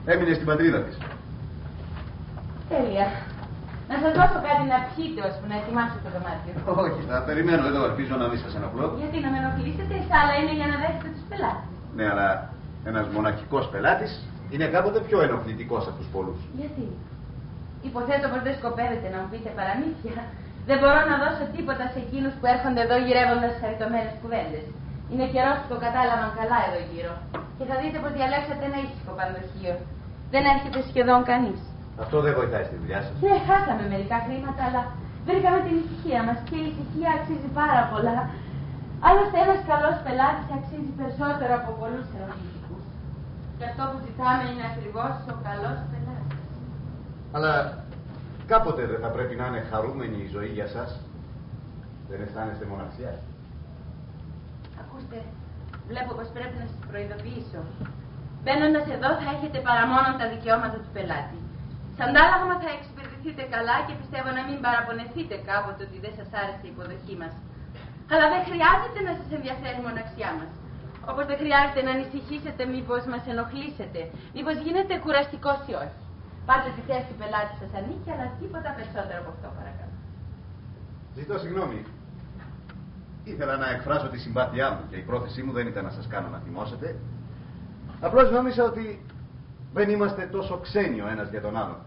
Έμεινε στην πατρίδα της. Τέλεια. Να σας δώσω κάτι να πιείτε ώσπου να ετοιμάσω το δωμάτιο. Όχι, θα περιμένω εδώ, ελπίζω να μην σας ενοχλώ. Γιατί να με ενοχλήσετε, η σάλα είναι για να δέχετε τους πελάτες. Ναι, αλλά ένας μοναχικός πελάτης είναι κάποτε πιο ενοχλητικός από τους πολλούς. Γιατί? Υποθέτω πως δεν σκοπεύετε να μου πείτε παραμύθια. Δεν μπορώ να δώσω τίποτα σε εκείνους που έρχονται εδώ γυρεύοντας χαριτωμένες κουβέντες. Είναι καιρός που το κατάλαβαν καλά εδώ γύρω. Και θα δείτε πως διαλέξατε ένα ήσυχο πανδοχείο. Δεν έρχεται σχεδόν κανείς. Αυτό δεν βοηθάει στη δουλειά σας. Ναι, χάσαμε μερικά χρήματα, αλλά βρήκαμε την ησυχία μας και η ησυχία αξίζει πάρα πολλά. Άλλωστε, ένας καλός πελάτης αξίζει περισσότερο από πολλούς ενοχλητικούς. Και αυτό που ζητάμε είναι ακριβώς ο καλός πελάτης. Αλλά κάποτε δεν θα πρέπει να είναι χαρούμενη η ζωή για σας? Δεν αισθάνεστε μοναξιά? Ακούστε, βλέπω πως πρέπει να σας προειδοποιήσω. Μπαίνοντας εδώ θα έχετε παρά μόνο τα δικαιώματα του πελάτη. Σαν αντάλλαγμα θα εξυπηρετηθείτε καλά και πιστεύω να μην παραπονεθείτε κάποτε ότι δεν σας άρεσε η υποδοχή μας. Αλλά δεν χρειάζεται να σας ενδιαφέρει η μοναξιά μας. Όπως δεν χρειάζεται να ανησυχήσετε μήπως μας ενοχλήσετε, μήπως γίνετε κουραστικός ή όχι. Πάτε τη θέση του πελάτη σας ανήκει, αλλά τίποτα περισσότερο από αυτό παρακαλώ. Ζητώ συγγνώμη. Ήθελα να εκφράσω τη συμπάθειά μου και η πρόθεσή μου δεν ήταν να σας κάνω να θυμώσετε. Απλώς νόμιζα ότι δεν είμαστε τόσο ξένοι ο ένας για τον άλλον.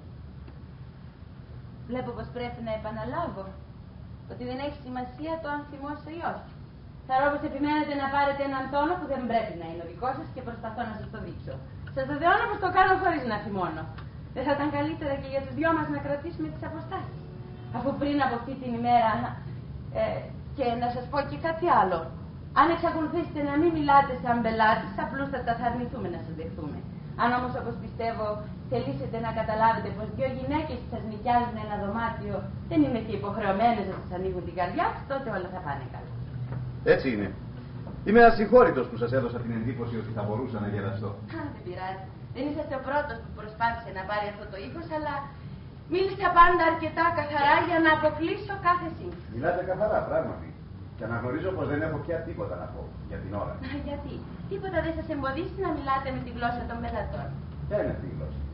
Βλέπω πως πρέπει να επαναλάβω ότι δεν έχει σημασία το αν θυμώσαι ή όχι. Θεωρώ πως επιμένετε να πάρετε έναν τόνο που δεν πρέπει να είναι ο δικός σας και προσπαθώ να σας το δείξω. Σας βεβαιώνω πως το κάνω χωρίς να θυμώνω. Δεν θα ήταν καλύτερα και για τους δυο μας να κρατήσουμε τις αποστάσεις? Αφού πριν από αυτή την ημέρα, και να σας πω και κάτι άλλο. Αν εξακολουθήσετε να μην μιλάτε σαν πελάτης, απλούστατα θα αρνηθούμε να σας δεχτούμε. Αν όμως, όπως πιστεύω, θελήσετε να καταλάβετε πως δύο γυναίκες που σας νοικιάζουν ένα δωμάτιο δεν είναι και υποχρεωμένες να σας ανοίγουν την καρδιά τους, τότε όλα θα πάνε καλά. Έτσι είναι. Είμαι ασυγχώρητος που σας έδωσα την εντύπωση ότι θα μπορούσα να γελαστώ. Δεν πειράζει. Δεν είσαστε ο πρώτος που προσπάθησε να πάρει αυτό το ύφος, αλλά μίλησα πάντα αρκετά καθαρά για να αποκλείσω κάθε σύγκριση. Μιλάτε καθαρά, πράγματι. Και αναγνωρίζω πως δεν έχω πια τίποτα να πω για την ώρα. Γιατί? Τίποτα δεν σας εμποδίσει να μιλάτε με τη γλώσσα των πελατών. Ποια είναι αυτή η γλώσσα?